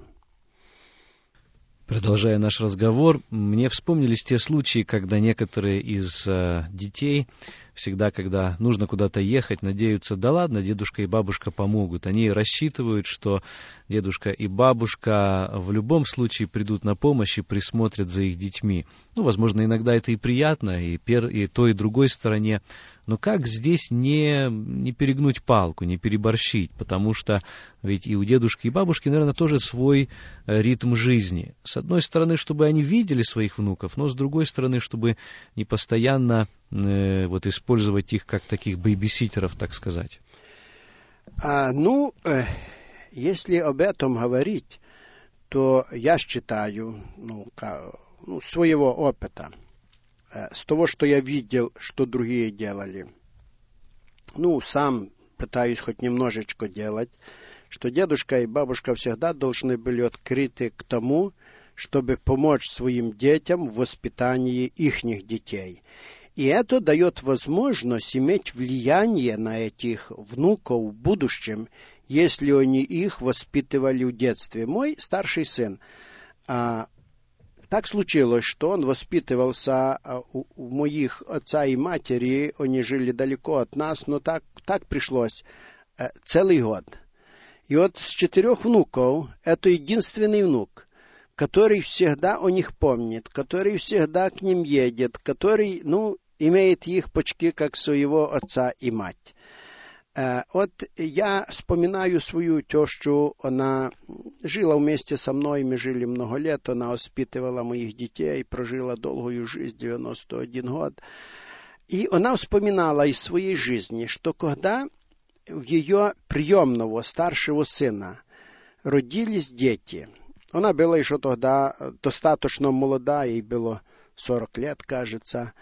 Продолжая наш разговор, мне вспомнились те случаи, когда некоторые из э, детей всегда, когда нужно куда-то ехать, надеются, да ладно, дедушка и бабушка помогут. Они рассчитывают, что дедушка и бабушка в любом случае придут на помощь и присмотрят за их детьми. Ну, возможно, иногда это и приятно, и, пер, и той, и другой стороне. Но как здесь не, не перегнуть палку, не переборщить? Потому что ведь и у дедушки, и бабушки, наверное, тоже свой ритм жизни. С одной стороны, чтобы они видели своих внуков, но с другой стороны, чтобы не постоянно э, вот, использовать их как таких бейбиситеров, так сказать. А, ну, э, если об этом говорить, то я считаю, ну, как, ну, своего опыта, с того, что я видел, что другие делали. Ну, сам пытаюсь хоть немножечко делать, что дедушка и бабушка всегда должны были открыты к тому, чтобы помочь своим детям в воспитании ихних детей. И это дает возможность иметь влияние на этих внуков в будущем, если они их воспитывали в детстве. Мой старший сын, а, так случилось, что он воспитывался у, у моих отца и матери, они жили далеко от нас, но так, так пришлось э, целый год. И вот с четырех внуков, это единственный внук, который всегда о них помнит, который всегда к ним едет, который, ну, имеет их почти как своего отца и мать. Вот я вспоминаю свою тещу, она жила вместе со мной, мы жили много лет, она воспитывала моих детей, прожила долгую жизнь, девяносто один год. И она вспоминала из своей жизни, что когда у ее приемного старшего сына родились дети, она была еще тогда достаточно молода, ей было сорок лет, кажется,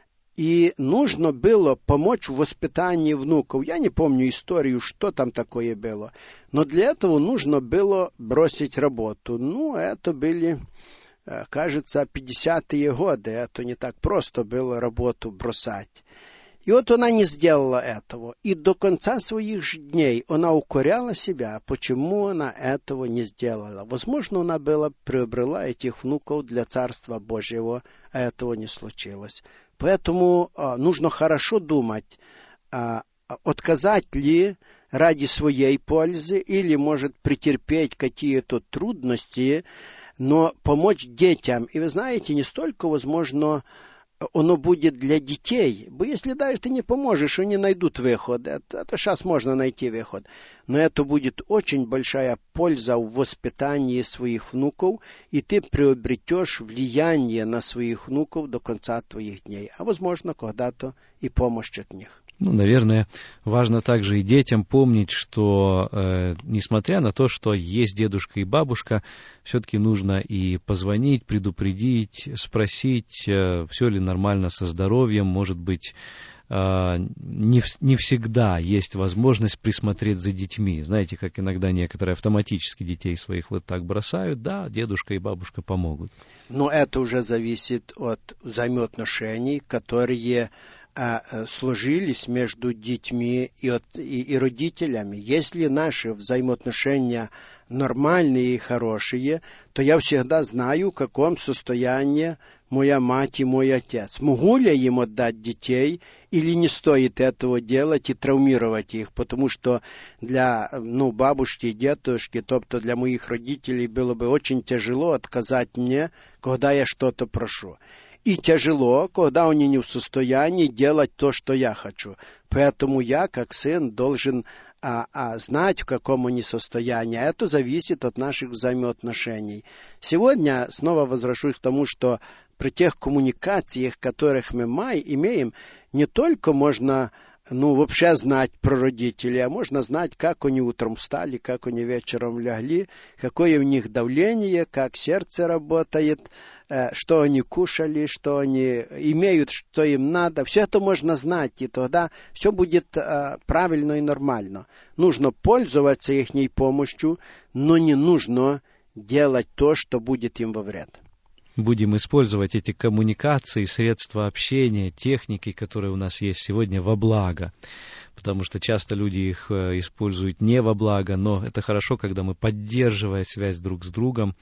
и нужно было помочь в воспитании внуков. Я не помню историю, что там такое было. Но для этого нужно было бросить работу. Ну, это были, кажется, пятидесятые годы. Это не так просто было работу бросать. И вот она не сделала этого. И до конца своих дней она укоряла себя, почему она этого не сделала. Возможно, она была, приобрела этих внуков для Царства Божьего, а этого не случилось. Поэтому а, нужно хорошо думать, а, отказать ли ради своей пользы или, может, претерпеть какие-то трудности, но помочь детям. И вы знаете, не столько, возможно, оно будет для детей. Бо если даже ты не поможешь, они найдут выход. Это, это сейчас можно найти выход. Но это будет очень большая польза в воспитании своих внуков, и ты приобретешь влияние на своих внуков до конца твоих дней. А возможно, когда-то и помощь от них. Ну, наверное, важно также и детям помнить, что, э, несмотря на то, что есть дедушка и бабушка, все-таки нужно и позвонить, предупредить, спросить, э, все ли нормально со здоровьем. Может быть, э, не, не всегда есть возможность присмотреть за детьми. Знаете, как иногда некоторые автоматически детей своих вот так бросают, да, дедушка и бабушка помогут. Но это уже зависит от взаимоотношений, которые сложились между детьми и, от, и, и родителями. Если наши взаимоотношения нормальные и хорошие, то я всегда знаю, в каком состоянии моя мать и мой отец. Могу ли я им отдать детей или не стоит этого делать и травмировать их, потому что для ну, бабушки и дедушки, тобто для моих родителей, было бы очень тяжело отказать мне, когда я что-то прошу. И тяжело, когда они не в состоянии делать то, что я хочу. Поэтому я, как сын, должен а, а, знать, в каком они состоянии. Это зависит от наших взаимоотношений. Сегодня снова возвращусь к тому, что при тех коммуникациях, которых мы имеем, не только можно ну, вообще знать про родителей, а можно знать, как они утром встали, как они вечером лягли, какое у них давление, как сердце работает, что они кушали, что они имеют, что им надо. Все это можно знать, и тогда все будет правильно и нормально. Нужно пользоваться их помощью, но не нужно делать то, что будет им во вред. Будем использовать эти коммуникации, средства общения, техники, которые у нас есть сегодня, во благо. Потому что часто люди их используют не во благо, но это хорошо, когда мы, поддерживая связь друг с другом,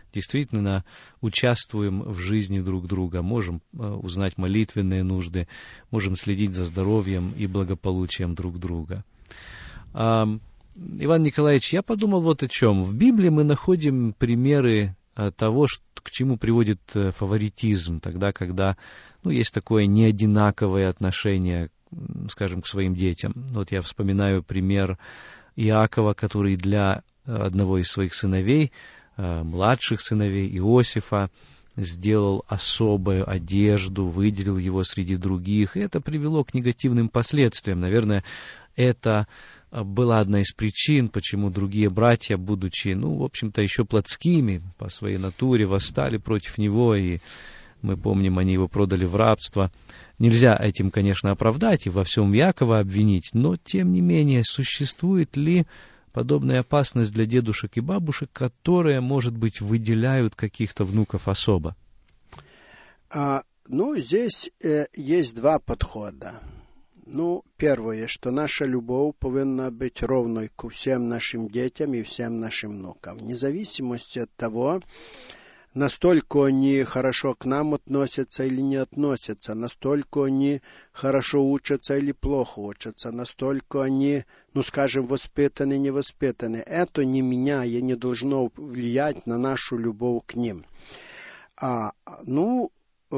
действительно участвуем в жизни друг друга, можем узнать молитвенные нужды, можем следить за здоровьем и благополучием друг друга. Иван Николаевич, я подумал вот о чем. В Библии мы находим примеры того, к чему приводит фаворитизм, тогда, когда ну, есть такое неодинаковое отношение, скажем, к своим детям. Вот я вспоминаю пример Иакова, который для одного из своих сыновей, младших сыновей, Иосифа, сделал особую одежду, выделил его среди других, и это привело к негативным последствиям. Наверное, это была одна из причин, почему другие братья, будучи, ну, в общем-то, еще плотскими по своей натуре, восстали против него, и мы помним, они его продали в рабство. Нельзя этим, конечно, оправдать и во всем Иакова обвинить, но, тем не менее, существует ли подобная опасность для дедушек и бабушек, которые, может быть, выделяют каких-то внуков особо? А, ну, здесь э, есть два подхода. Ну, первое, что наша любовь повинна быть ровной ко всем нашим детям и всем нашим внукам, вне зависимости от того, настолько они хорошо к нам относятся или не относятся, настолько они хорошо учатся или плохо учатся, настолько они, ну, скажем, воспитаны, не воспитаны. Это не меняет, не должно влиять на нашу любовь к ним. А, ну,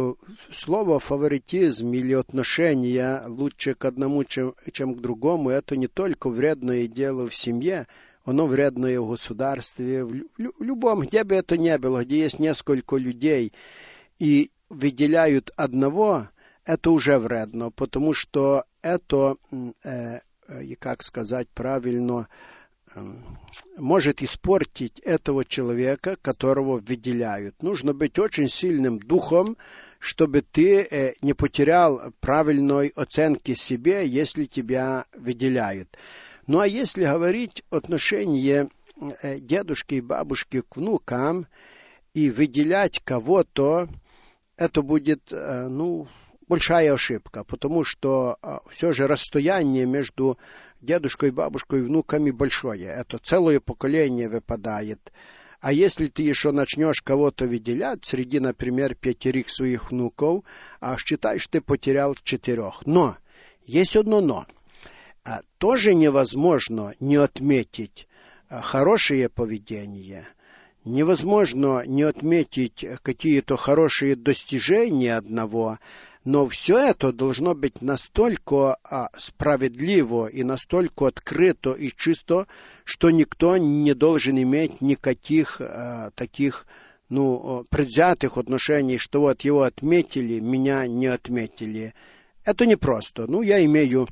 слово фаворитизм или отношение лучше к одному, чем, чем к другому, это не только вредное дело в семье, оно вредное в государстве, в, лю- в любом, где бы это ни было, где есть несколько людей и выделяют одного, это уже вредно, потому что это, э, э, как сказать правильно, э, может испортить этого человека, которого выделяют. Нужно быть очень сильным духом, чтобы ты э, не потерял правильной оценки себе, если тебя выделяют. Ну, а если говорить отношение дедушки и бабушки к внукам и выделять кого-то, это будет, ну, большая ошибка, потому что все же расстояние между дедушкой, бабушкой и внуками большое. Это целое поколение выпадает. А если ты еще начнешь кого-то выделять среди, например, пятерых своих внуков, а считай, что ты потерял четырех. Но, есть одно но. А тоже невозможно не отметить хорошее поведение, невозможно не отметить какие-то хорошие достижения одного, но все это должно быть настолько справедливо и настолько открыто и чисто, что никто не должен иметь никаких таких, ну, предвзятых отношений, что вот его отметили, меня не отметили. Это непросто. Ну, я имею...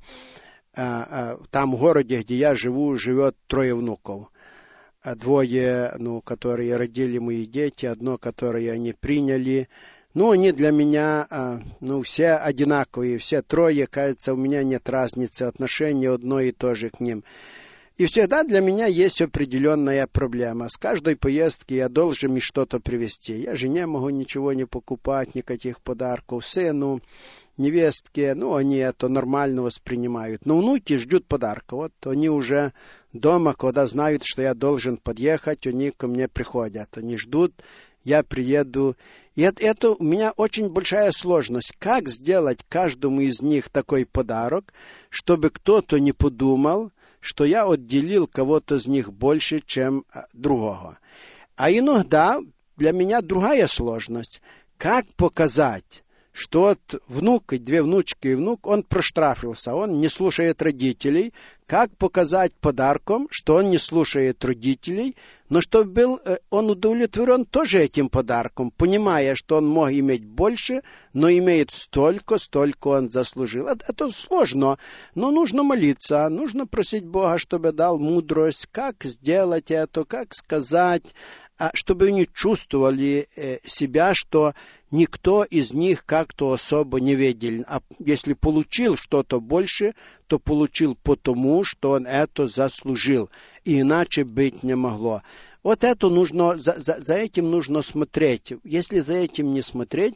Там в городе, где я живу, живет трое внуков. Двое, ну, которые родили мои дети, одно, которое они приняли. Ну, они для меня, ну, все одинаковые, все трое, кажется, у меня нет разницы, отношение одно и то же к ним. И всегда для меня есть определенная проблема. С каждой поездки я должен им что-то привезти. Я жене могу ничего не покупать, никаких подарков, сыну, невестке, ну, они это нормально воспринимают. Но внуки ждут подарка. Вот они уже дома, когда знают, что я должен подъехать, они ко мне приходят. Они ждут, я приеду. И это, это у меня очень большая сложность. Как сделать каждому из них такой подарок, чтобы кто-то не подумал, что я отделил кого-то из них больше, чем другого. А иногда для меня другая сложность. Как показать, что от внука, две внучки и внук, он проштрафился, он не слушает родителей. Как показать подарком, что он не слушает родителей, но чтобы был он удовлетворен тоже этим подарком, понимая, что он мог иметь больше, но имеет столько, столько он заслужил. Это, это сложно, но нужно молиться, нужно просить Бога, чтобы дал мудрость, как сделать это, как сказать, чтобы они чувствовали себя, что никто из них как-то особо не видел. А если получил что-то больше, то получил потому, что он это заслужил. И иначе быть не могло. Вот это нужно, за, за, за этим нужно смотреть. Если за этим не смотреть,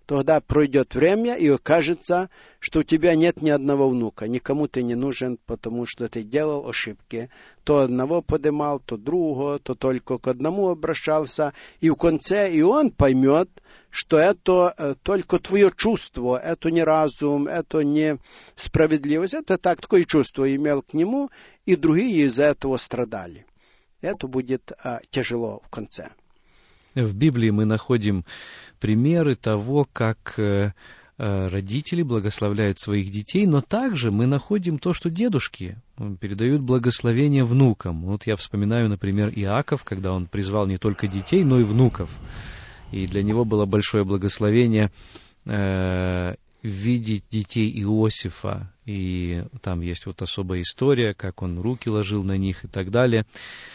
тогда пройдет время, и окажется, что у тебя нет ни одного внука, никому ты не нужен, потому что ты делал ошибки. То одного подымал, то другого, то только к одному обращался, и в конце и он поймет, что это только твое чувство, это не разум, это не справедливость, это так, такое чувство имел к нему, и другие из-за этого страдали. Это будет а, тяжело в конце. В Библии мы находим примеры того, как родители благословляют своих детей, но также мы находим то, что дедушки передают благословение внукам. Вот я вспоминаю, например, Иаков, когда он призвал не только детей, но и внуков. И для него было большое благословение э, видеть детей Иосифа. И там есть вот особая история, как он руки ложил на них и так далее.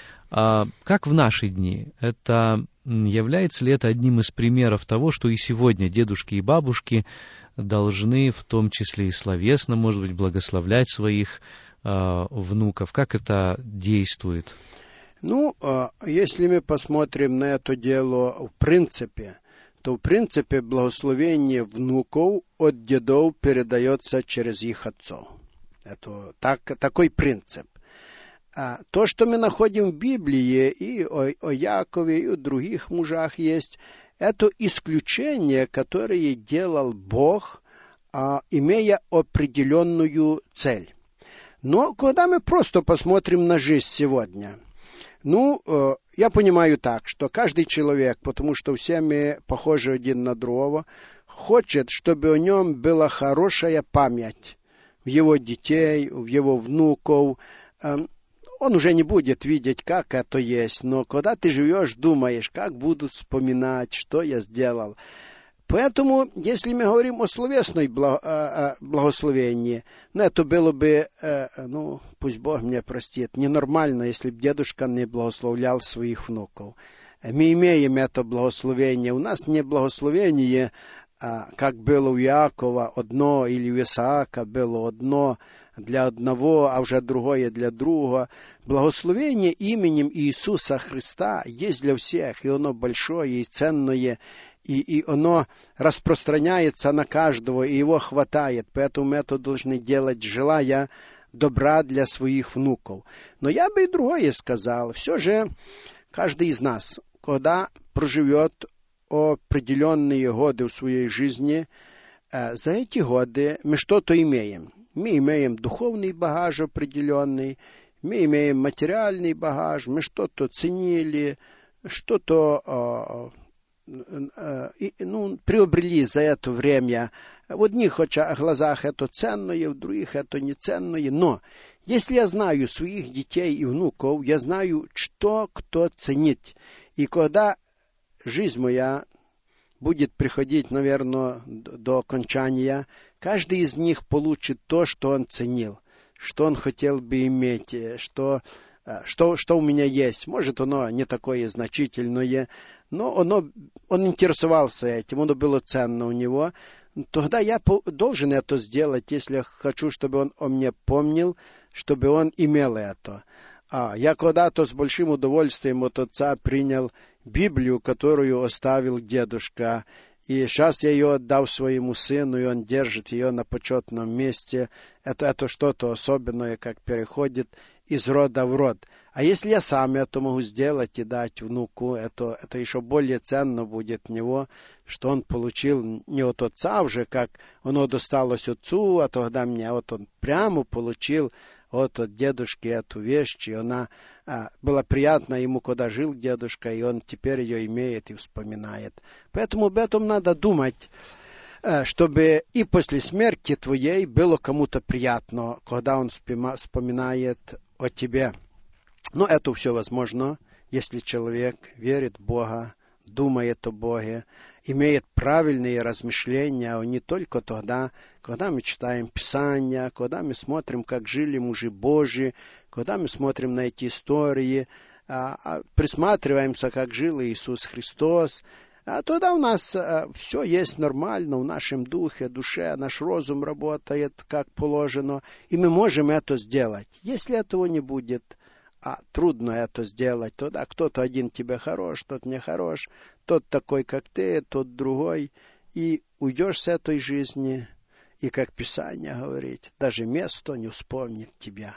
А как в наши дни? Это является ли это одним из примеров того, что и сегодня дедушки и бабушки должны, в том числе и словесно, может быть, благословлять своих э, внуков? Как это действует? Ну, если мы посмотрим на это дело в принципе, то в принципе благословение внуков от дедов передается через их отцов. Это так, такой принцип. А то, что мы находим в Библии, и о, о Якове, и о других мужах есть, это исключение, которое делал Бог, а, имея определенную цель. Но когда мы просто посмотрим на жизнь сегодня, ну, э, я понимаю так, что каждый человек, потому что все мы похожи один на другого, хочет, чтобы о нем была хорошая память в его детей, в его внуков. Э, Он уже не будет видеть, как это есть, но когда ты живешь, думаешь, как будут вспоминать, что я сделал. Поэтому, если мы говорим о словесной благословении, ну, это было бы, ну, пусть Бог меня простит, ненормально, если бы дедушка не благословлял своих внуков. Мы имеем это благословение. У нас не благословение, как было у Иакова одно, или у Исаака было одно, для одного, а уже другое для другого. Благословение именем Иисуса Христа есть для всех, и оно большое и ценное, и, и оно распространяется на каждого, и его хватает. Поэтому мы это должны делать, желая добра для своих внуков. Но я бы и другое сказал. Все же каждый из нас, когда проживет определенные годы в своей жизни, за эти годы мы что-то имеем. Мы имеем духовный багаж определенный, мы имеем материальный багаж, мы что-то ценили, что-то э, э, ну, приобрели за это время. В одних глазах это ценное, в других это не ценное. Но если я знаю своих детей и внуков, я знаю, что кто ценит. И когда жизнь моя будет приходить, наверное, до окончания, каждый из них получит то, что он ценил, что он хотел бы иметь, что, что, что у меня есть. Может, оно не такое значительное, но оно, он интересовался этим, оно было ценно у него. Тогда я должен это сделать, если я хочу, чтобы он о мне помнил, чтобы он имел это. А я когда-то с большим удовольствием от отца принял Библию, которую оставил дедушка. И сейчас я ее отдал своему сыну, и он держит ее на почетном месте. Это, это что-то особенное, как переходит из рода в род. А если я сам это могу сделать и дать внуку, это, это еще более ценно будет у него, что он получил не от отца уже, как оно досталось отцу, а тогда мне вот он прямо получил от, от дедушки эту вещь, и она а, была приятна ему, когда жил дедушка, и он теперь ее имеет и вспоминает. Поэтому об этом надо думать, чтобы и после смерти твоей было кому-то приятно, когда он вспоминает о тебе. Но это все возможно, если человек верит в Бога, думает о Боге, имеет правильные размышления, а не только тогда, когда мы читаем Писания, когда мы смотрим, как жили мужи Божьи, когда мы смотрим на эти истории, а, а, присматриваемся, как жил Иисус Христос, а тогда у нас а, все есть нормально, в нашем духе, душе, наш разум работает как положено, и мы можем это сделать. Если этого не будет, а трудно это сделать, тогда кто-то один тебе хорош, тот не хорош, тот такой, как ты, тот другой. и уйдешь с этой жизни, и, как Писание говорит, даже место не вспомнит тебя.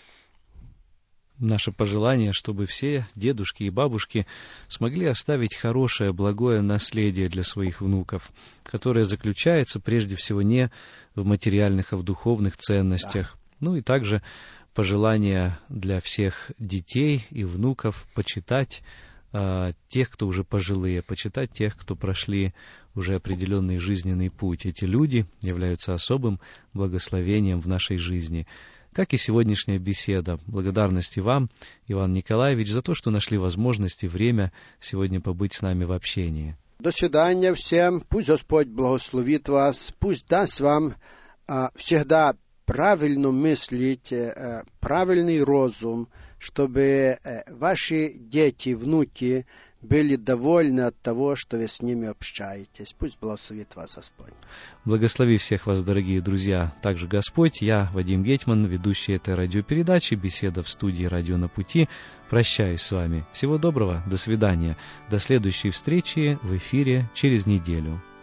Наше пожелание, чтобы все дедушки и бабушки смогли оставить хорошее, благое наследие для своих внуков, которое заключается прежде всего не в материальных, а в духовных ценностях. Да. Ну и также пожелание для всех детей и внуков почитать а, тех, кто уже пожилые, почитать тех, кто прошли уже определенный жизненный путь. Эти люди являются особым благословением в нашей жизни. Как и сегодняшняя беседа. Благодарности вам, Иван Николаевич, за то, что нашли возможность и время сегодня побыть с нами в общении. До свидания всем. Пусть Господь благословит вас. Пусть даст вам а, всегда правильно мыслить, а, правильный разум, чтобы а, ваши дети, внуки были довольны от того, что вы с ними общаетесь. Пусть благословит вас Господь. Благослови всех вас, дорогие друзья, также Господь. Я, Вадим Гетман, ведущий этой радиопередачи «Беседа в студии «Радио на пути». Прощаюсь с вами. Всего доброго, до свидания. До следующей встречи в эфире через неделю.